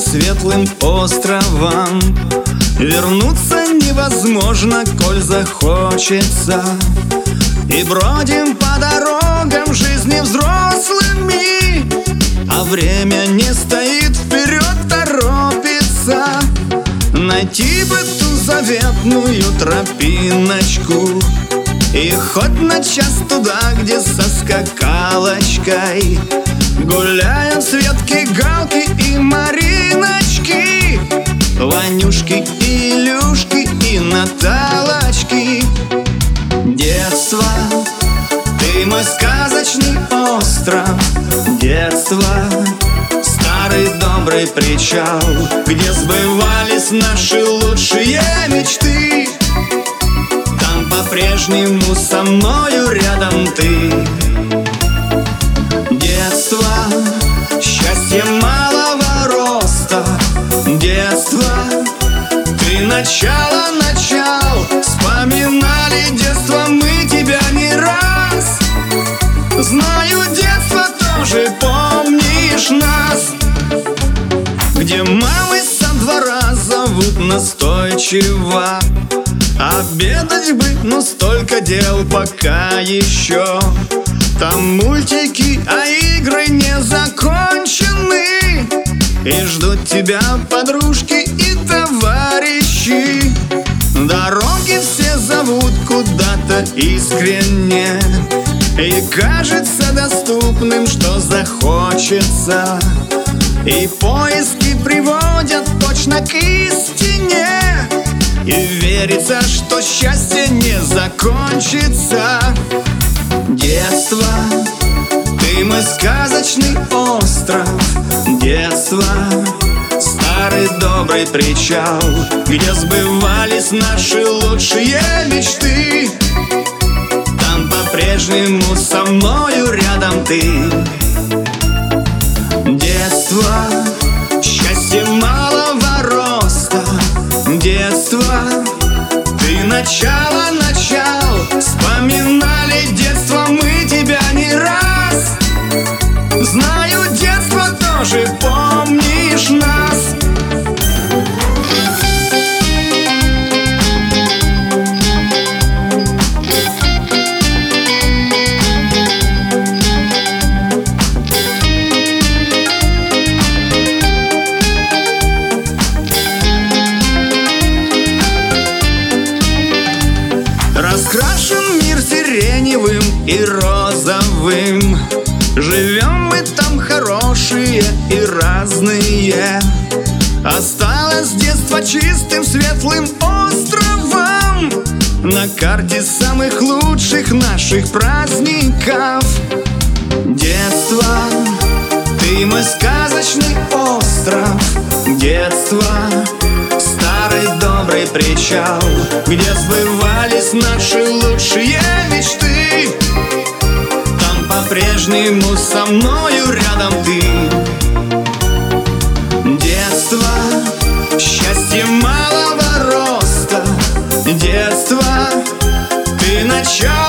светлым островам. Вернуться невозможно, коль захочется, и бродим по дорогам жизни взрослыми, а время не стоит, вперед торопится. Найти бы ту заветную тропиночку и хоть на час туда, где со скакалочкой гуляют Светки, Галки и Мариночки, Ванюшки, Илюшки и Наталочки. Детство, ты мой сказочный остров. Детство, старый добрый причал, где сбывались наши лучшие мечты. Там по-прежнему со мною рядом ты. Детство, счастье малого роста. Детство, ты начало начал. Вспоминали детство мы тебя не раз. Знаю, детство тоже помнишь нас, где мамы со двора зовут настойчиво. Обедать бы, но столько дел пока еще. Там мультики, а игры не закончены, и ждут тебя подружки и товарищи. Дороги все зовут куда-то искренне, и кажется доступным, что захочется. И поиски приводят точно к истине, и верится, что счастье не закончится. Детство, ты мой сказочный остров. Детство, старый добрый причал, где сбывались наши лучшие мечты. Там по-прежнему со мною рядом ты. Детство, счастье малого роста. Детство, ты начало начал. Вспоминали детство мы тебя не раз. Знаю, детство тоже помнишь нас. Раскрашен мир сиреневым и розовым. Живем мы там хорошие и разные. Осталось детство чистым светлым островом на карте самых лучших наших праздников. Детство, ты мой сказочный остров. Детство, старый добрый причал, где сбывались наши лучшие мечты. Там по-прежнему со мною рядом ты. Детство, счастье малого роста. Детство, ты начало